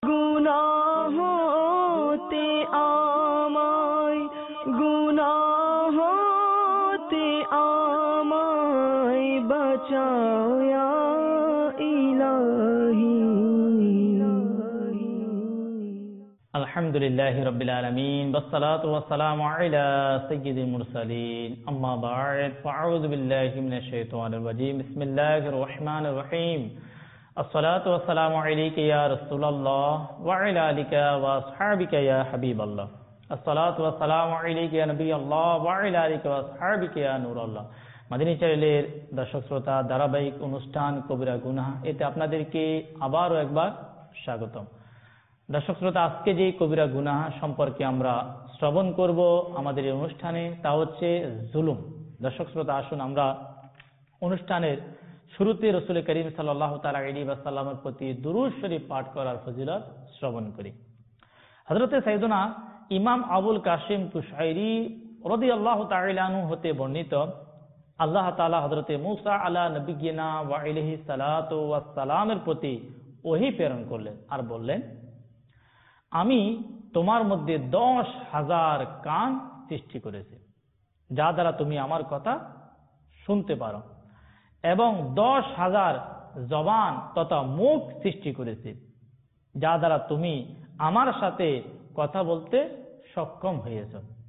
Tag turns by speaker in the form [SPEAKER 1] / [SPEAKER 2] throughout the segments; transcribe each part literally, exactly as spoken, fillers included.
[SPEAKER 1] গুনাহ হতে আমায়, গুনাহ হতে আমায় বাঁচাও ইয়া ইলাহি।
[SPEAKER 2] আলহামদুলিল্লাহি রাব্বিল আলামিন, ওয়াসসালাতু ওয়াসসালামু আলা সাইয়্যিদিল মুরসালিন, আম্মা বা'দ, ফাআউযু বিল্লাহি মিনাশ শাইতানির রাজীম, বিসমিল্লাহির রহমানির রহিম। আসসালাতু ওয়াসসালামু আলাইকা ইয়া রাসূলুল্লাহ ওয়া আলা আলিকা ওয়া আসহাবিকা ইয়া হাবিবাল্লাহ। আসসালাতু ওয়াসসালামু আলাইকা ইয়া নবিয়াল্লাহ ওয়া আলা আলিকা ওয়া আসহাবিকা ইয়া নূরাল্লাহ। মাদানী চ্যানেলের দর্শক শ্রোতা, ধারাবাহিক অনুষ্ঠান কবিরা গুনাহ, এতে আপনাদেরকে আবারও একবার স্বাগতম। দর্শক শ্রোতা, আজকে যে কবিরা গুনাহ সম্পর্কে আমরা শ্রবণ করব আমাদের এই অনুষ্ঠানে, তা হচ্ছে জুলুম। দর্শক শ্রোতা, আসুন আমরা অনুষ্ঠানের শুরুতে রাসূল করিম সাল্লাল্লাহু তাআলা আলাইহি ওয়াসাল্লামের প্রতি দুরূদ শরীফ পাঠ করার ফজিলত শ্রবণ করি। হযরতে সাইয়েদনা ইমাম আবুল কাসিম কুশাইরি রাদিয়াল্লাহু তাআলা আনহু হতে বর্ণিত, আল্লাহ তাআলা হযরতে মূসা আলা নবিয়িনা ওয়া আলাইহি সালাতু ওয়াস সালামের প্রতি ওহী প্রেরণ করলেন আর বললেন, আমি তোমার মধ্যে দশ হাজার কান সৃষ্টি করেছি, যা দ্বারা তুমি আমার কথা শুনতে পারো, এবং দশ হাজার জবান তথা মুখ সৃষ্টি করেছি, যা দ্বারা তুমি আমার সাথে কথা বলতে সক্ষম হয়েছ।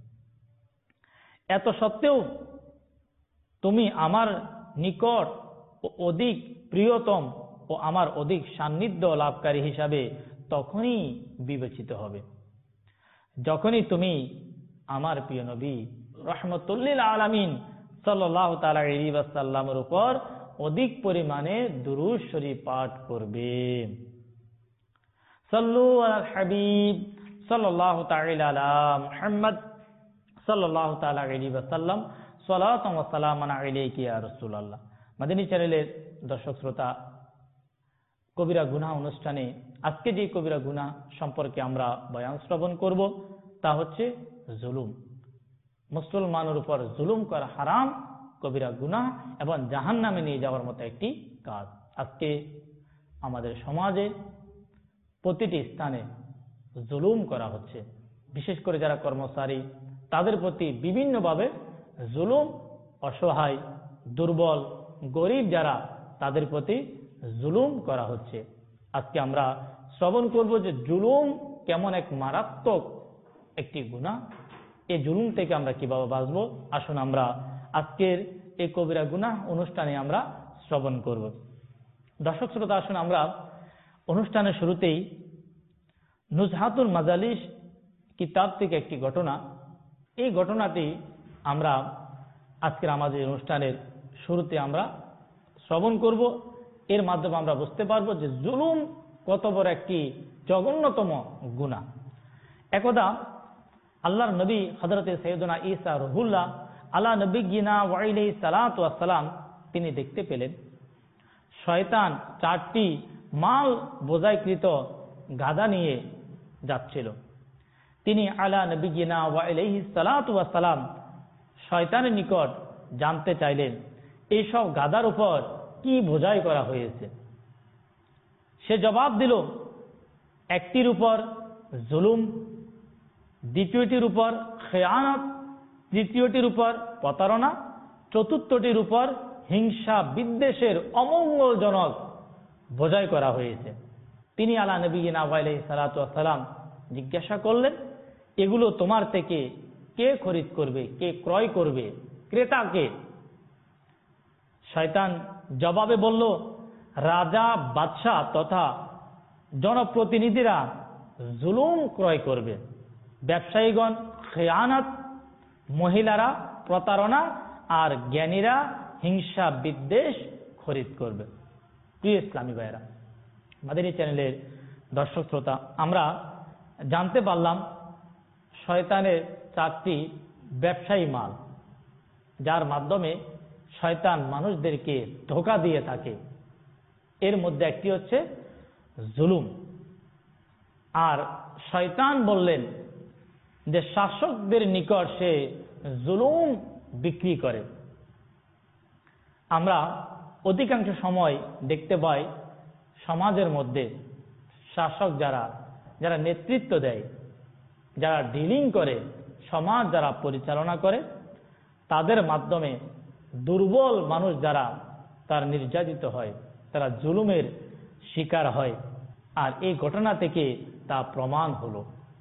[SPEAKER 2] এত সত্ত্বেও তুমি আমার নিকট ও অধিক প্রিয়তম ও আমার অধিক সান্নিধ্য লাভকারী হিসাবে তখনই বিবেচিত হবে যখনই তুমি আমার প্রিয় নবী রাহমাতুল লিল আলামিন সাল্লাল্লাহু তাআলা আলাইহি ওয়াসাল্লামের উপর অধিক পরিমাণে দুরূদ শরীফ পাঠ করবে। সাল্লু আলাল হাবিব সাল্লাল্লাহু তাআলা আলা মুহাম্মদ সাল্লাল্লাহু তাআলা আলাইহি ওয়াসাল্লাম, সালাতু ওয়া সালামান আলাইকা ইয়া রাসূলুল্লাহ। মাদানী চ্যানেলের দর্শক শ্রোতা, কবিরা গুনাহ অনুষ্ঠানে আজকে যে কবিরা গুনাহ সম্পর্কে আমরা বয়ান শ্রবণ করব, তা হচ্ছে জুলুম। মুসলমানের উপর জুলুম করা হারাম, কবিরা গুনাহ এবং জাহান্নামে নিয়ে যাওয়ার মতো একটি কাজ। আজকে আমাদের সমাজে প্রতিটি স্থানে জুলুম করা হচ্ছে, বিশেষ করে যারা কর্মচারী তাদের প্রতি বিভিন্নভাবে জুলুম, অসহায়, দুর্বল, গরিব যারা তাদের প্রতি জুলুম করা হচ্ছে। আজকে আমরা শ্রবণ করব যে জুলুম কেমন এক মারাত্মক একটি গুনাহ, এই জুলুম থেকে আমরা কিভাবে বাঁচবো। আসুন আমরা আজকের এই কবিরা গুনাহ অনুষ্ঠানে আমরা শ্রবণ করব। দর্শক শ্রোতা, আসুন আমরা অনুষ্ঠানের শুরুতেই নুজহাতুল মাজালিস কিতাব থেকে একটি ঘটনা, এই ঘটনাটি আমরা আজকের আমাদের অনুষ্ঠানের শুরুতে আমরা শ্রবণ করব। এর মাধ্যমে আমরা বুঝতে পারবো যে জুলুম কত বড় একটি জঘন্যতম গুনাহ। একদা আল্লাহর নবী হযরতে সাইয়েদনা ঈসা রুহুল্লাহ আলা নবিয়িনা ওয়া আলাইহি সালাতু ওয়াস সালাম, তিনি দেখতে পেলেন শয়তান চারটি মাল বোঝাইকৃত গাধা নিয়ে যাচ্ছিল। তিনি আলা নবিয়িনা ওয়া আলাইহি সালাতু ওয়াস সালাম শয়তানের নিকট জানতে চাইলেন এইসব গাধার উপর কি বোঝাই করা হয়েছে। সে জবাব দিল, একটির উপর জুলুম, দ্বিতীয়টির উপর খেয়ানত, তৃতীয়টির উপর প্রতারণা, চতুর্থটির উপর হিংসা বিদ্বেষের অমঙ্গলজনক বোঝাই করা হয়েছে। তিনি আলা নবিয়িনা ওয়া আলাইহি সালাতু ওয়াস সালাম জিজ্ঞাসা করলেন, এগুলো তোমার থেকে কে খরিদ করবে, কে ক্রয় করবে, ক্রেতা কে? শয়তান জবাবে বলল, রাজা, বাদশাহ তথা জনপ্রতিনিধিরা জুলুম ক্রয় করবে, ব্যবসায়ীগণ খেয়ানত, মহিলারা প্রতারণা, আর জ্ঞানীরা হিংসা বিদ্বেষ খরিদ করবে। প্রিয় ইসলামী ভাইয়েরা, মাদানী চ্যানেলের দর্শক শ্রোতা, আমরা জানতে পারলাম শয়তানের চারটি ব্যবসায়ী মাল, যার মাধ্যমে শয়তান মানুষদেরকে ধোঁকা দিয়ে থাকে। এর মধ্যে একটি হচ্ছে জুলুম। আর শয়তান বললেন যে শাসকদের নিকট সে জুলুম বিক্রি করে। আমরা অধিকাংশ সময় দেখতে পাই সমাজের মধ্যে শাসক যারা যারা নেতৃত্ব দেয়, যারা ডিলিং করে, সমাজ যারা পরিচালনা করে, তাদের মাধ্যমে দুর্বল মানুষ যারা তার নির্যাতিত হয়, তারা জুলুমের শিকার হয়। আর এই ঘটনা থেকে তা প্রমাণ হলো।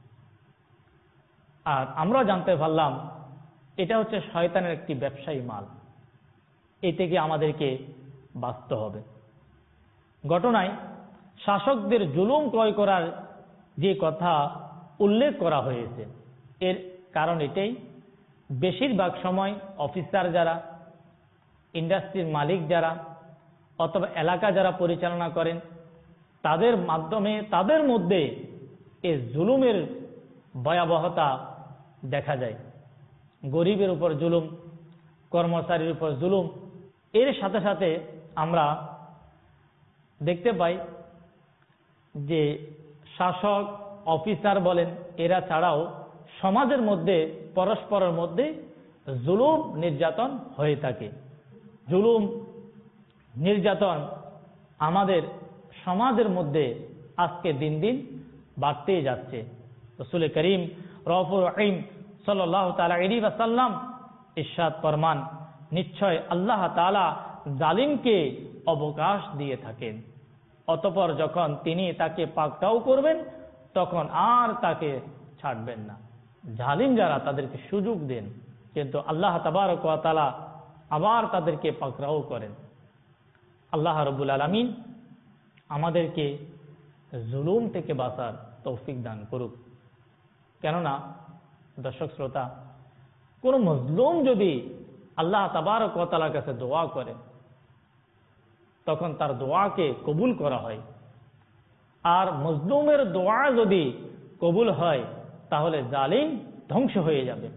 [SPEAKER 2] আর আমরা জানতে পারলাম এটা হচ্ছে শয়তানের একটি ব্যবসায়ী মাল। এই থেকে আমাদেরকে বাঁচতে হবে। ঘটনায় শাসকদের জুলুম ক্রয় করার যে কথা উল্লেখ করা হয়েছে, এর কারণ এটাই, বেশিরভাগ সময় অফিসার যারা, ইন্ডাস্ট্রির মালিক যারা, অথবা এলাকা যারা পরিচালনা করেন, তাদের মাধ্যমে তাদের মধ্যে এই জুলুমের ভয়াবহতা দেখা যায়। গরিবের উপর জুলুম, কর্মচারীর উপর জুলুম। এর সাথে সাথে আমরা দেখতে পাই যে শাসক, অফিসার বলেন, এরা ছাড়াও সমাজের মধ্যে পরস্পরের মধ্যে জুলুম নির্যাতন হয়ে থাকে। জুলুম নির্যাতন আমাদের সমাজের মধ্যে আজকে দিন দিন বাড়তেই যাচ্ছে। রাসূল করিম রউফুর রহিম সাল্লাল্লাহু তাআলা আলাইহি ওয়াসাল্লাম ইরশাদ ফরমান, নিশ্চয় আল্লাহ তাআলা জালিমকে অবকাশ দিয়ে থাকেন, অতঃপর যখন তিনি তাকে পাকড়াও করবেন তখন আর তাকে ছাড়বেন না। জালিম যারা, তাদেরকে সুযোগ দেন, কিন্তু আল্লাহ তাবারক ওয়া তাআলা আবার তাদেরকে পাকড়াও করেন। আল্লাহ রাব্বুল আলামিন আমাদেরকে জুলুম থেকে বাঁচার তৌফিক দান করুক। কেননা দর্শক শ্রোতা, কোন মজলুম যদি আল্লাহ তাবারক ওয়া তাআলার কাছে দোয়া করে, তখন তার দোয়াকে কবুল করা হয়। আর মজলুমের দোয়া যদি কবুল হয়, তাহলে জালিম ধ্বংস হয়ে যাবে।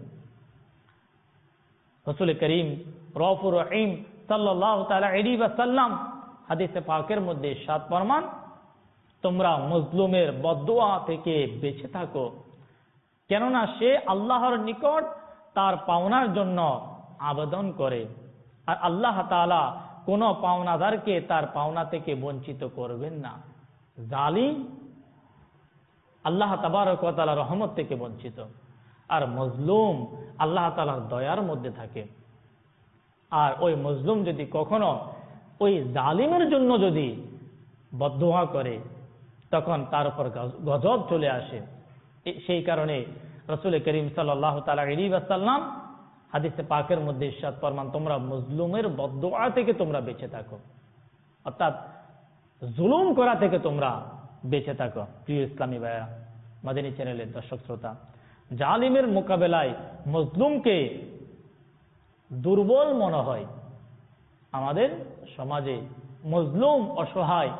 [SPEAKER 2] রাসূল করিম রউফুর রহিম সাল্লাল্লাহু তাআলা আলাইহি ওয়াসাল্লাম হাদিসে পাকের মধ্যে ইরশাদ ফরমান, তোমরা মজলুমের বদদুয়া থেকে বেঁচে থাকো, কেননা সে আল্লাহর নিকট তার পাওনার জন্য আবেদন করে, আর আল্লাহ তাআলা কোন পাওনাদারকে তার পাওনা থেকে বঞ্চিত করবেন না। জালিম আল্লাহ তাবারক ওয়া তাআলার রহমত থেকে বঞ্চিত, আর মজলুম আল্লাহ তাআলার দয়ার মধ্যে থাকে। আর ওই মজলুম যদি কখনো ওই জালিমের জন্য যদি বদদুয়া করে, তখন তার উপর গজব চলে আসে। সেই কারণে রাসূল করিম সাল্লাল্লাহু তাআলা আলাইহি ওয়াসাল্লাম হাদিসে পাকের মধ্যে ইরশাদ ফরমান, তোমরা মজলুমের বদদুয়া থেকে তোমরা বেঁচে থাকো, অর্থাৎ জুলুম করা থেকে তোমরা বেঁচে থাকো। প্রিয় ইসলামী ভাইরা, মাদানী চ্যানেলের দর্শক শ্রোতা, জালিমের মোকাবেলায় মজলুমকে দুর্বল মনে হয়। আমাদের সমাজে মজলুম অসহায়,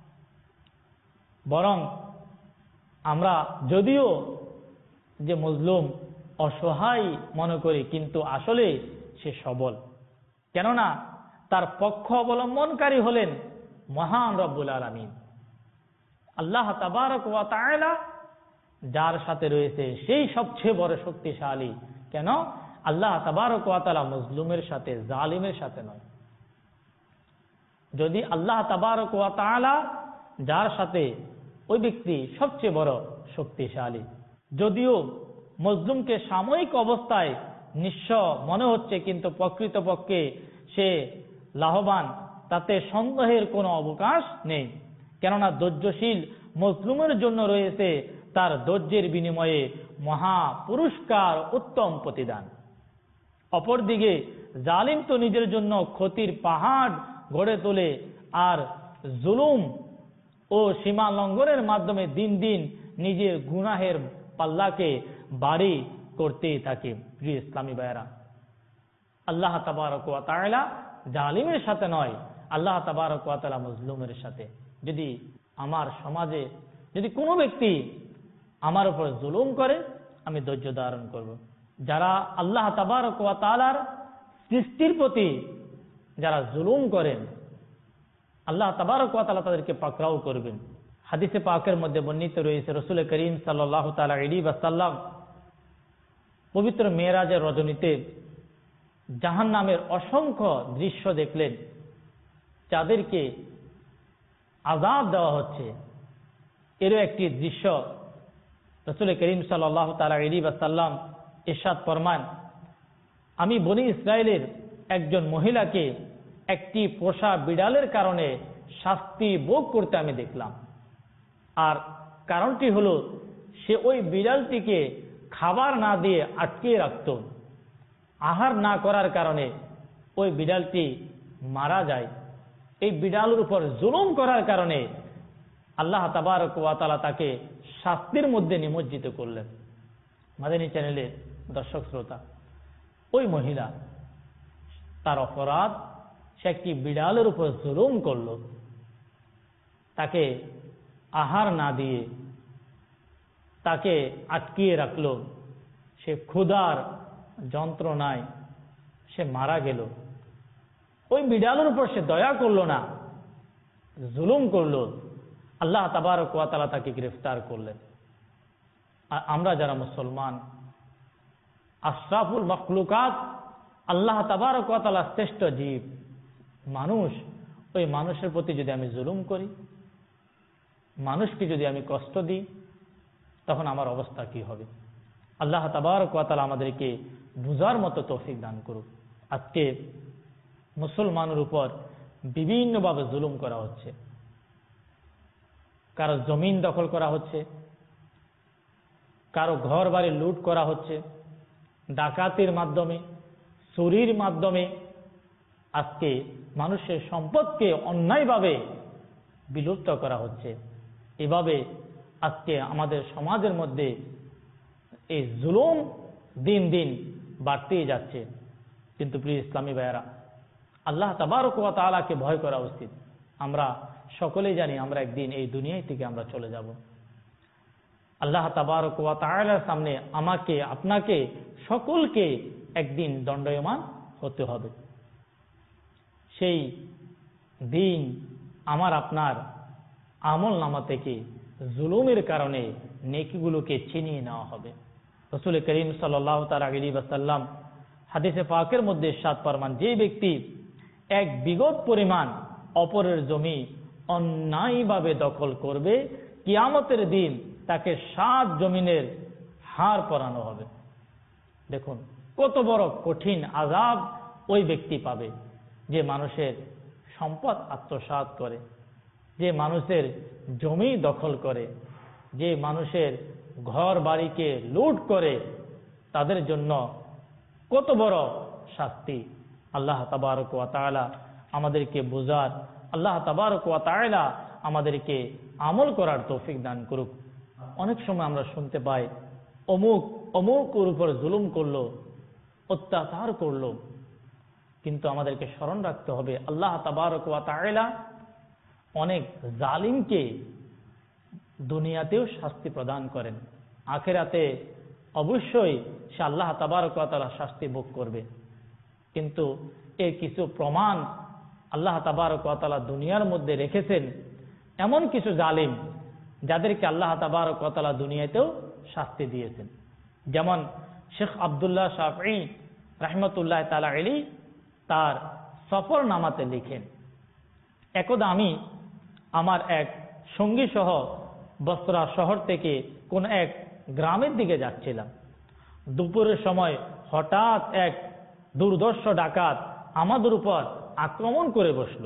[SPEAKER 2] বরং আমরা যদিও যে মজলুম অসহায় মনে করি, কিন্তু আসলে সে সবল। কেননা তার পক্ষ অবলম্বনকারী হলেন মহান রব্বুল আলামিন আল্লাহ তাবারক ওয়া তাআলা, যার সাথে রয়েছে সেই সবচেয়ে বড় শক্তিশালী। কেন? আল্লাহ তাবারক ওয়া তাআলা মজলুমের সাথে, জালিমের সাথে নয়। যদি আল্লাহ তাবারক ওয়া তাআলা যার সাথে, ওই ব্যক্তি সবচেয়ে বড় শক্তিশালী। যদিও মজলুমকে সাময়িক অবস্থায় নিঃস্ব মনে হচ্ছে, কিন্তু প্রকৃতপক্ষে সে লাভবান, তাতে সন্দেহের কোনো অবকাশ নেই। কেননা ধৈর্যশীল মজলুমের জন্য রয়েছে তার ধৈর্যের বিনিময়ে মহা পুরস্কার, উত্তম প্রতিদান। অপরদিকে জালিম তো নিজের জন্য ক্ষতির পাহাড় গড়ে তোলে, আর জুলুম ও সীমা লঙ্ঘনের মাধ্যমে দিন দিন নিজের গুনাহের পাল্লাকে ভারী করতেই থাকে। প্রিয় ইসলামী ভাইয়েরা, আল্লাহ তাবারক ওয়া তাআলা জালিমের সাথে নয়, আল্লাহ তাবারক ওয়া তাআলা মজলুমের সাথে। যদি আমার সমাজে যদি কোনো ব্যক্তি আমার উপর জুলুম করে, আমি ধৈর্য ধারণ করব। যারা আল্লাহ তাবারক ওয়া তাআলার সৃষ্টির প্রতি যারা জুলুম করেন, আল্লাহ তাবারক ওয়া তাআলা তাদেরকে পাকড়াও করবেন। হাদিসে পাকের মধ্যে বর্ণিত রয়েছে, রাসূল করিম সাল্লাল্লাহু তাআলা আলাইহি ওয়াসাল্লাম পবিত্র মেরাজের রজনীতে জাহান্নামের অসংখ্য দৃশ্য দেখলেন, যাদেরকে আযাব দেওয়া হচ্ছে। এরও একটি দৃশ্য রাসূল করিম সাল্লাল্লাহু তাআলা আলাইহি ওয়াসাল্লাম ইরশাদ ফরমান, আমি বনি ইসরায়েলের একজন মহিলাকে একটি পোষা বিড়ালের কারণে শাস্তি ভোগ করতে আমি দেখলাম। আর কারণটি হলো, সে ওই বিড়ালটিকে খাবার না দিয়ে আটকে রাখত। আহার না করার কারণে ওই বিড়ালটি মারা যায়। এই বিড়ালের উপর জুলুম করার কারণে আল্লাহ তাবারক ওয়া তাআলা তাকে শাস্তির মধ্যে নিমজ্জিত করলেন। মাদানী চ্যানেলের দর্শক শ্রোতা, ওই মহিলা, তার অপরাধ, সে একটি বিড়ালের উপর জুলুম করল, তাকে আহার না দিয়ে তাকে আটকিয়ে রাখল, সে ক্ষুধার যন্ত্রণায় সে মারা গেল। ওই বিড়ালের উপর সে দয়া করল না, জুলুম করল। আল্লাহ তাবারক ওয়া তাআলা তাকে গ্রেফতার করলেন। আর আমরা যারা মুসলমান, আশরাফুল মখলুকাত, আল্লাহ তাবারক ওয়া তাআলা শ্রেষ্ঠ জীব মানুষ, ওই মানুষের প্রতি যদি আমি জুলুম করি, মানুষকে যদি আমি কষ্ট দিই, তখন আমার অবস্থা কি হবে? আল্লাহ তাবারক ওয়া তাআলা আমাদেরকে বুঝার মতো তৌফিক দান করুক। আজকে মুসলমানের উপর বিভিন্নভাবে জুলুম করা হচ্ছে। কারো জমিন দখল করা হচ্ছে, কারো ঘর বাড়ি লুট করা হচ্ছে, ডাকাতির মাধ্যমে, চুরির মাধ্যমে আজকে মানুষের সম্পদকে অন্যায়ভাবে বিলুপ্ত করা হচ্ছে। এভাবে আজকে আমাদের সমাজের মধ্যে এই জুলুম দিন দিন বাড়তেই যাচ্ছে। কিন্তু প্রিয় ইসলামী ভাইয়েরা, আল্লাহ তাবারক ওয়া তাআলাকে ভয় করা উচিত। আমরা সকলেই জানি আমরা একদিন এই দুনিয়া থেকে আমরা চলে যাব। আল্লাহ তাবারক ওয়া তাআলার সামনে আমাকে, আপনাকে, সকলকে একদিন দণ্ডায়মান হতে হবে। সেই দিন আমার আপনার আমল নামা থেকে জুলুমের কারণে নেকিগুলোকে ছিনিয়ে নেওয়া হবে। রাসূল করিম সাল্লাল্লাহু তাআলা আলাইহি ওয়াসাল্লাম হাদিসে পাকের মধ্যে ইরশাদ ফরমান, যে ব্যক্তি এক বিগত পরিমাণ অপরের জমি অন্যায়ভাবে দখল করবে, কিয়ামতের দিন তাকে সাত জমিনের হার পরানো হবে। দেখুন কত বড় কঠিন আযাব ওই ব্যক্তি পাবে, যে মানুষের সম্পদ আত্মসাৎ করে, যে মানুষের জমি দখল করে, যে মানুষের ঘর বাড়িকে লুট করে। তাদের জন্য কত বড় শাস্তি। আল্লাহ তাবারক ওয়া তাআলা আমাদেরকে বোঝার, আল্লাহ তাবারক ওয়া তাআলা আমাদেরকে আমল করার তৌফিক দান করুক। অনেক সময় আমরা শুনতে পাই, অমুক অমুকের উপর জুলুম করলো, অত্যাচার করলো। কিন্তু আমাদেরকে স্মরণ রাখতে হবে, আল্লাহ তাবারক ওয়া তাআলা অনেক জালিমকে দুনিয়াতেও শাস্তি প্রদান করেন, আখিরাতে অবশ্যই সে আল্লাহ তাবারক ওয়া তাআলা শাস্তি ভোগ করবে। কিন্তু এর কিছু প্রমাণ আল্লাহ তাবারক ওয়া তাআলা দুনিয়ার মধ্যে রেখেছেন। এমন কিছু জালিম যাদেরকে আল্লাহ তাবারক ওয়া তাআলা দুনিয়াতেও শাস্তি দিয়েছেন। যেমন শেখ আব্দুল্লাহ শাফঈ রাহমাতুল্লাহ তাআলা আলাইহি তার সফর নামাতে লিখেন, একদা আমি আমার এক সঙ্গী সহ বসরা শহর থেকে কোন এক গ্রামের দিকে যাচ্ছিলাম। দুপুরের সময় হঠাৎ এক দুর্ধর্ষ ডাকাত আমাদের উপর আক্রমণ করে বসল।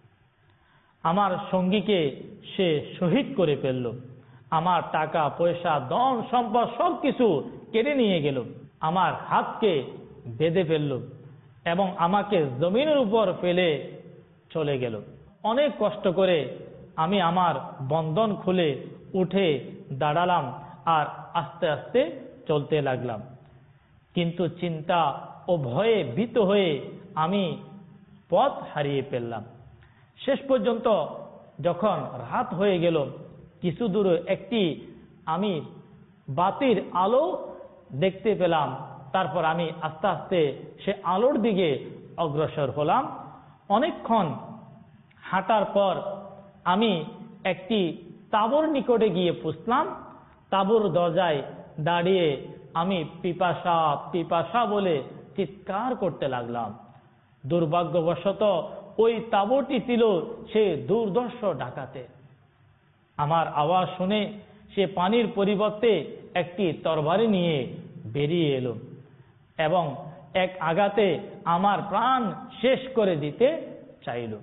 [SPEAKER 2] আমার সঙ্গীকে সে শহীদ করে ফেলল। আমার টাকা পয়সা, ধন সম্পদ সবকিছু কেড়ে নিয়ে গেল। আমার হাতকে বেঁধে ফেলল এবং আমাকে জমিনের উপর ফেলে চলে গেল। অনেক কষ্ট করে আমি আমার বন্ধন খুলে উঠে দাঁড়ালাম আর আস্তে আস্তে চলতে লাগলাম। কিন্তু চিন্তা ও ভয়ে ভীত হয়ে আমি পথ হারিয়ে ফেললাম। শেষ পর্যন্ত যখন রাত হয়ে গেল, কিছু দূরে একটি আমি বাতির আলো দেখতে পেলাম। তারপর আমি আস্তে আস্তে সে আলোর দিকে অগ্রসর হলাম। অনেকক্ষণ হাঁটার পর আমি একটি তাঁবুর নিকটে গিয়ে পৌঁছলাম। তাঁবুর দরজায় দাঁড়িয়ে আমি পিপাসা পিপাসা বলে চিৎকার করতে লাগলাম। দুর্ভাগ্যবশত ওই তাঁবুটি ছিল সে দুর্ধর্ষ ডাকাতে। আমার আওয়াজ শুনে সে পানির পরিবর্তে একটি তরবারি নিয়ে বেরিয়ে এলো এবং এক আঘাতে আমার প্রাণ শেষ করে দিতে চাইল।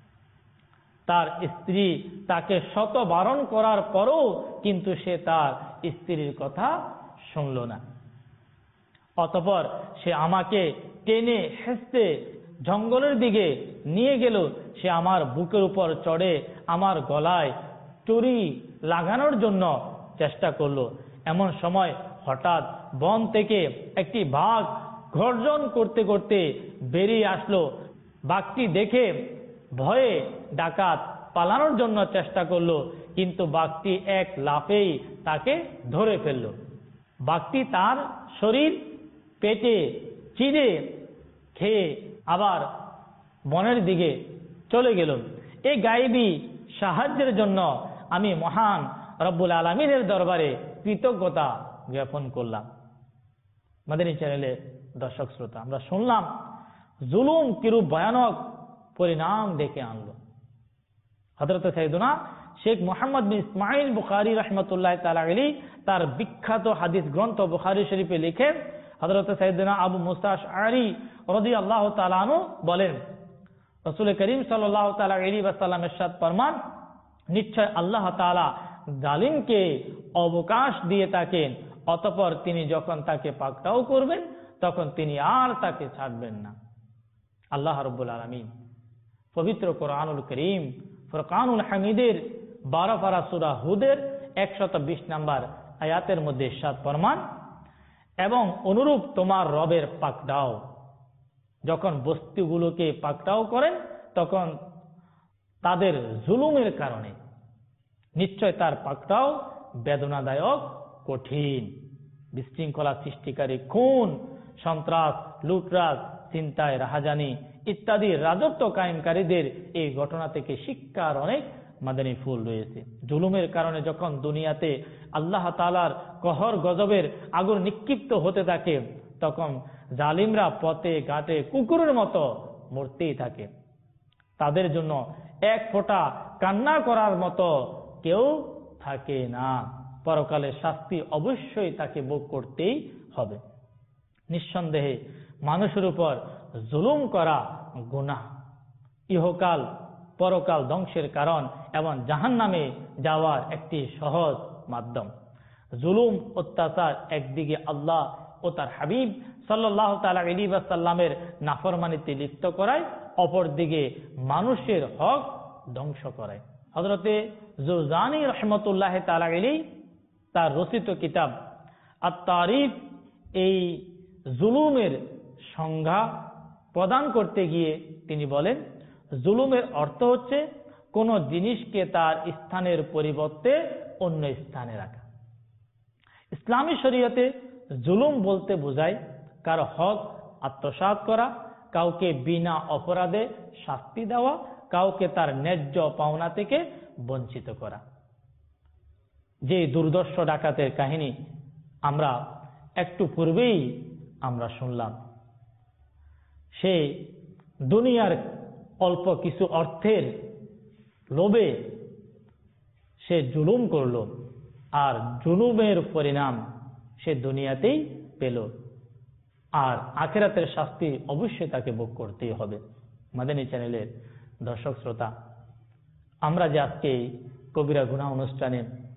[SPEAKER 2] তার স্ত্রী তাকে শত বারণ করার পরও কিন্তু সে তার স্ত্রীর কথা শুনল না। অতঃপর সে আমাকে টেনে হেঁচড়ে জঙ্গলের দিকে নিয়ে গেল। সে আমার বুকের উপর চড়ে আমার গলায় চুরি লাগানোর জন্য চেষ্টা করলো। এমন সময় হঠাৎ বন থেকে একটি বাঘ গর্জন করতে করতে বেরিয়ে আসলো। বাঘটি দেখে ভয়ে ডাকাত পালানোর জন্য চেষ্টা করলো, কিন্তু বাঘটি এক লাফেই তাকে ধরে ফেলল। বাঘটি তার শরীর পেটে চিরে খেয়ে আবার বনের দিকে চলে গেল। এই গায়েবী সাহায্যের জন্য আমি মহান রব্বুল আলামিনের দরবারে কৃতজ্ঞতা জ্ঞাপন করলাম। মাদানী চ্যানেলের দর্শক শ্রোতা, আমরা শুনলাম জুলুম কিরূপ ভয়ানক পরিণাম ডেকে আনলো। হযরত সাইয়েদনা শেখ মুহাম্মদ বিন ইসমাইল বুখারী রাহমাতুল্লাহ তাআলা আলাইহি তার বিখ্যাত হাদিস গ্রন্থ বুখারী শরীফে লিখেন, হযরত সাইয়েদনা আবু মুসা আশআরী রাদিয়াল্লাহু তাআলা আনহু বলেন, রাসূল করিম সাল্লাল্লাহু তাআলা আলাইহি ওয়াসাল্লাম ইরশাদ ফরমান, নিশ্চয় আল্লাহ তাআলা জালিমকে অবকাশ দিয়ে থাকেন, অতঃপর তিনি যখন তাকে পাকড়াও করবেন তখন তিনি আর তাকে ছাড়বেন না। আল্লাহ রাব্বুল আলামিন পবিত্র কোরআনুল কারীম ফুরকানুল হামিদের বারো পারা সূরা হুদের একশত বিশ নম্বর আয়াতের মধ্যে ইরশাদ ফরমান, এবং অনুরূপ তোমার রবের পাকড়াও, যখন বস্তুগুলোকে পাকড়াও করেন তখন তাদের জুলুমের কারণে নিশ্চয় তার পাকড়াও বেদনাদায়ক কঠিন। বিশৃঙ্খলা সৃষ্টিকারী, খুন, সন্ত্রাস, লুটরাজ, চিন্তায় রাহাজানি ইত্যাদি রাজত্ব কায়েমকারীদের এই ঘটনা থেকে শিক্ষার অনেক মাদানী ফুল রয়েছে। জুলুমের কারণে যখন দুনিয়াতে আল্লাহ তাআলার কহর গজবের আগুন নিক্ষিপ্ত হতে থাকে, তখন জালিমরা পথে ঘাটে কুকুরের মতো মরতেই থাকে। তাদের জন্য এক ফোঁটা কান্না করার মতো কেউ থাকে না। পরকালে শাস্তি অবশ্যই তাকে ভোগ করতেই হবে। নিঃসন্দেহে মানুষের উপর জুলুম করা গুনাহ, ইহকাল পরকাল ধ্বংসের কারণ এবং জাহান্নামে যাওয়ার একটি সহজ মাধ্যম। জুলুম অত্যাচার একদিকে আল্লাহ ও তার হাবিব সাল্লাল্লাহু তাআলা আলাইহি ওয়াসাল্লামের নাফরমানিতে লিপ্ত করায়, অপরদিকে মানুষের হক ধ্বংস করায়। হযরতে জুরজানি রাহমাতুল্লাহ তাআলা আলাইহি তার রচিত কিতাব আত-তারিফ এই জুলুমের সংজ্ঞা প্রদান করতে গিয়ে তিনি বলেন, জুলুমের অর্থ হচ্ছে কোন জিনিসকে তার স্থানের পরিবর্তে অন্য স্থানে রাখা। ইসলামী শরীয়তে জুলুম বলতে বোঝায় কারো হক আত্মসাৎ করা, কাউকে বিনা অপরাধে শাস্তি দেওয়া, কাউকে তার ন্যায্য পাওনা থেকে বঞ্চিত করা। যে দুর্দর্শ ডাকাতের কাহিনী আমরা একটু পূর্বেই আমরা শুনলাম, সে দুনিয়ার অল্প কিছু অর্থের লোভে সে জুলুম করল, আর জুলুমের পরিণাম সে দুনিয়াতেই পেল, আর আখিরাতের শাস্তি অবশ্যই তাকে ভোগ করতেই হবে। মাদানী চ্যানেলের দর্শক শ্রোতা, আমরা যে আজকে কবিরা গুনাহ অনুষ্ঠানে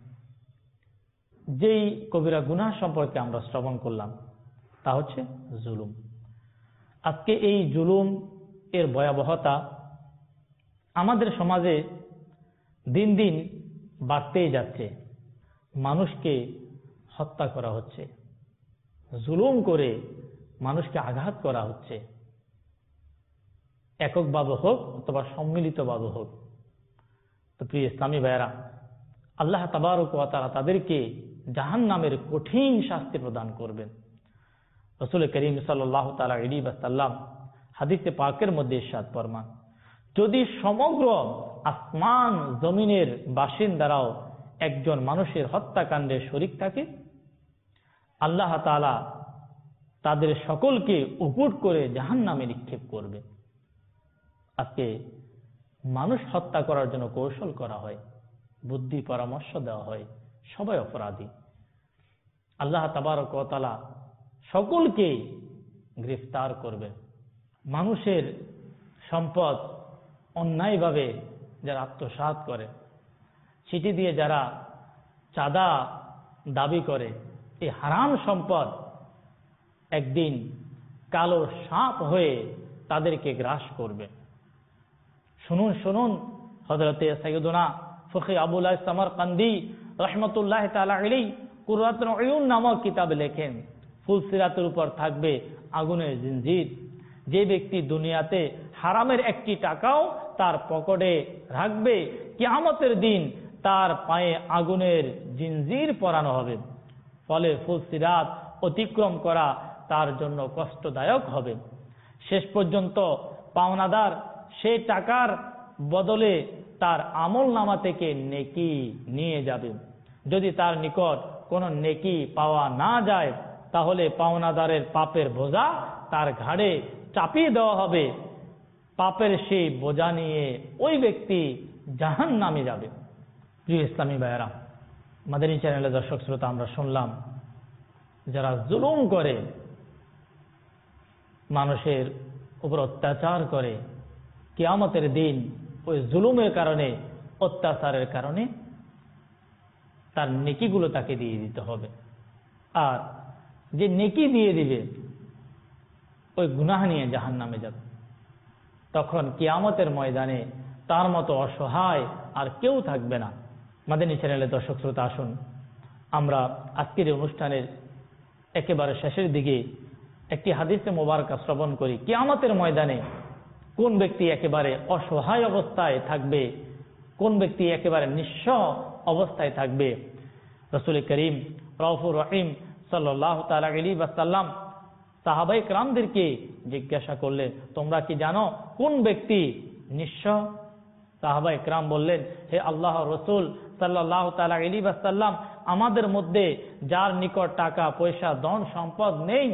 [SPEAKER 2] যেই কবিরা গুনাহ সম্পর্কে আমরা শ্রবণ করলাম তা হচ্ছে জুলুম। আজকে এই জুলুম এর ভয়াবহতা আমাদের সমাজে দিন দিন বাড়তেই যাচ্ছে। মানুষকে হত্যা করা হচ্ছে, জুলুম করে মানুষকে আঘাত করা হচ্ছে, এককভাবে হোক অথবা সম্মিলিতভাবে হোক। তো প্রিয় ইসলামী ভাইয়েরা, আল্লাহ তাবারক ওয়া তাআলা তাদেরকে জাহান্নামের কঠিন শাস্তি প্রদান করবেন। রাসূল করিম সাল্লাল্লাহু তাআলা আলাইহি ওয়াসাল্লাম হাদিসে পাকের মধ্যে ইরশাদ ফরমান, যদি সমগ্র আসমান জমিনের বাসিন্দারাও একজন মানুষের হত্যাকাণ্ডে শরীক থাকে, আল্লাহ তাআলা তাদের সকলকে উপুট করে জাহান্নামে নিক্ষেপ করবে। আজকে মানুষ হত্যা করার জন্য কৌশল করা হয়, বুদ্ধি পরামর্শ দেওয়া হয়, সবাই অপরাধী। আল্লাহ তাবারক ওয়া তাআলা সকলকে গ্রেফতার করবে। মানুষের সম্পদ অন্যায়ভাবে যারা আত্মসাৎ করে, চিঠি দিয়ে যারা চাঁদা দাবি করে, এই হারাম সম্পদ একদিন কালো সাপ হয়ে তাদেরকে গ্রাস করবে। শুনুন শুনুন হযরতে সাইয়্যিদুনা ফখী আবুল হাসান সামারকান্দি রাহমাতুল্লাহ তাআলা আলাইহি কুররাতুল উয়ুন নামক কিতাবে লেখেন, ফুলসিরাতের উপর থাকবে আগুনের জিনজির। যে ব্যক্তি দুনিয়াতে হারামের একটি টাকাও তার পকেটে রাখবে, কিয়ামতের দিন তার পায়ে আগুনের জিনজির পরানো হবে। ফলে ফুলসিরাত অতিক্রম করা তার জন্য কষ্টদায়ক হবে। শেষ পর্যন্ত পাওনাদার সেই টাকার বদলে তার আমল নামা থেকে নেকি নিয়ে যাবে। যদি তার নিকট কোনো নেকি পাওয়া না যায়, তাহলে পাওনাদারের পাপের বোঝা তার ঘাড়ে চাপিয়ে দেওয়া হবে। পাপের সেই বোঝা নিয়ে ওই ব্যক্তি জাহান্নামে যাবে। প্রিয় ইসলামী ভাইয়েরা, মাদানী চ্যানেলের দর্শক শ্রোতা, আমরা শুনলাম যারা জুলুম করে, মানুষের উপর অত্যাচার করে, কিয়ামতের দিন ওই জুলুমের কারণে, অত্যাচারের কারণে তার নেকিগুলো তাকে দিয়ে দিতে হবে। আর যে নেকি দিয়ে দিবে ওই গুনাহ নিয়ে জাহান্নামে যাবে। তখন কিয়ামতের ময়দানে তার মতো অসহায় আর কেউ থাকবে না। মাদানী চ্যানেলের দর্শক শ্রোতা, আসুন আমরা আজকের অনুষ্ঠানের একেবারে শেষের দিকে একটি হাদিসে মোবারকা শ্রবণ করি। কিয়ামতের ময়দানে কোন ব্যক্তি একেবারে অসহায় অবস্থায় থাকবে, কোন ব্যক্তি একেবারে নিঃস্ব অবস্থায় থাকবে। রাসূল করিম রাউফুর রহিম সাল্লাল্লাহু তাআলা আলাইহি ওয়াসাল্লাম সাহাবায়ে কেরামদেরকে জিজ্ঞাসা করলেন, তোমরা কি জানো কোন ব্যক্তি নিঃস্ব? সাহাবায়ে কেরাম বললেন, হে আল্লাহর রাসূল সাল্লাল্লাহু তাআলা আলাইহি ওয়াসাল্লাম, আমাদের মধ্যে যার নিকট টাকা পয়সা ধন সম্পদ নেই,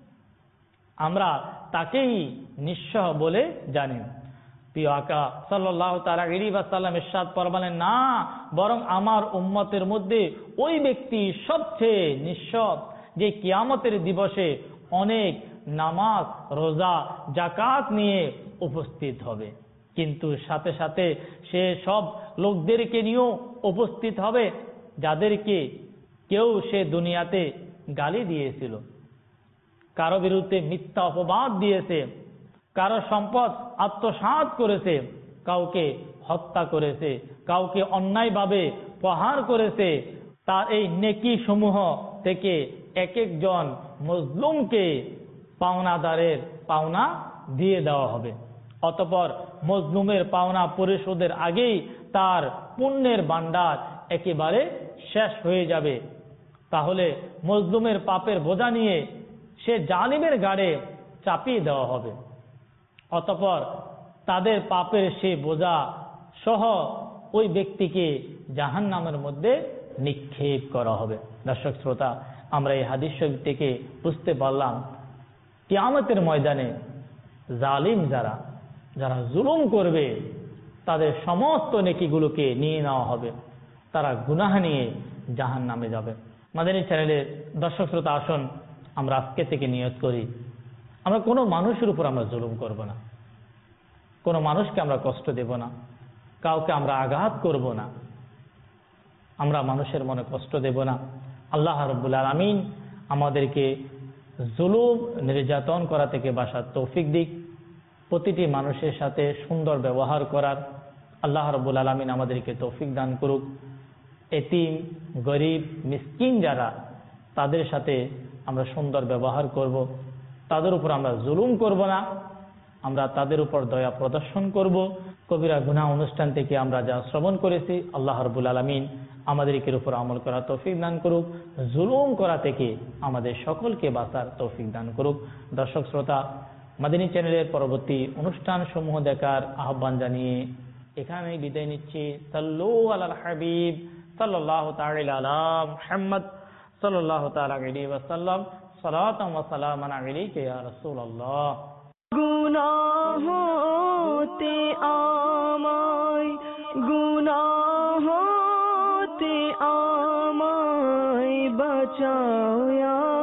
[SPEAKER 2] আমরা তাকেই নিঃস্ব বলে জানি। প্রিয় আকা সাল্লাল্লাহু তাআলা আলাইহি ওয়াসাল্লাম ইরশাদ ফরমালেন, না, বরং আমার উম্মতের মধ্যে ওই ব্যক্তি সবচেয়ে নিঃস্ব যে কিয়ামতের দিবসে অনেক নামাজ, রোজা, যাকাত নিয়ে উপস্থিত হবে, কিন্তু সাথে সাথে সে সব লোকদেরকে নিয়েও উপস্থিত হবে যাদেরকে কেউ সে দুনিয়াতে গালি দিয়েছিল, কারো বিরুদ্ধে মিথ্যা অপবাদ দিয়েছে, কারো সম্পদ আত্মসাৎ করেছে, কাউকে হত্যা করেছে, কাউকে অন্যায়ভাবে প্রহার করেছে। তার এই নেকি সমূহ থেকে এক একজন মজলুমকে পাওনাদারের পাওনা দিয়ে দেওয়া হবে। অতঃপর মজলুমের পাওনা পরিশোধের আগেই তার পুণ্যের ভান্ডার একেবারে শেষ হয়ে যাবে। তাহলে মজলুমের পাপের বোঝা নিয়ে সে জালিমের ঘাড়ে চাপিয়ে দেওয়া হবে। অতঃপর তাদের পাপের সেই বোঝা সহ ওই ব্যক্তিকে জাহান্নামের মধ্যে নিক্ষেপ করা হবে। দর্শক শ্রোতা, আমরা এই হাদিস শরীফ থেকে বুঝতে পারলাম কিয়ামতের ময়দানে জালিম যারা যারা জুলুম করবে তাদের সমস্ত নেকিগুলোকে নিয়ে নেওয়া হবে, তারা গুনাহ নিয়ে জাহান্নামে যাবে। মাদানী চ্যানেলের দর্শক শ্রোতা, আসুন আমরা আজকে থেকে নিয়ত করি, আমরা কোনো মানুষের উপর আমরা জুলুম করব না, কোনো মানুষকে আমরা কষ্ট দেব না, কাউকে আমরা আঘাত করব না, আমরা মানুষের মনে কষ্ট দেব না। আল্লাহ রাব্বুল আলামিন আমাদেরকে জুলুম নির্যাতন করা থেকে বাঁচার তৌফিক দিক, প্রতিটি মানুষের সাথে সুন্দর ব্যবহার করার আল্লাহ রাব্বুল আলামিন আমাদেরকে তৌফিক দান করুক। এতিম, গরিব, মিসকিন যারা, তাদের সাথে আমরা সুন্দর ব্যবহার করব, তাদের উপর আমরা জুলুম করব না, আমরা তাদের উপর দয়া প্রদর্শন করব। কবিরা গুনাহ অনুষ্ঠান থেকে আমরা যা শ্রবণ করেছি, আল্লাহ রাব্বুল আলামিন আমাদেরকে উপর আমল করা তৌফিক দান করুক, জুলুম করা থেকে আমাদের সকলকে বাঁচার তৌফিক দান করুক। দর্শক শ্রোতা, মাদানী চ্যানেলের পরবর্তী অনুষ্ঠান সমূহ দেখার আহ্বান জানিয়ে এখানেই বিদায় নিচ্ছি। সাল্লু আলাল হাবিব সাল্লাল্লাহু তাআলা আলা মুহাম্মদ সাল্লাল্লাহু তাআলা আলাইহি ওয়াসাল্লাম। সালাতাম ওয়া সালামান আলাইকা ইয়া রাসূলুল্লাহ।
[SPEAKER 1] গুনাহ হতে আমায়, গুনাহ হতে আমায় বাঁচাও। বাঁচাও ইয়া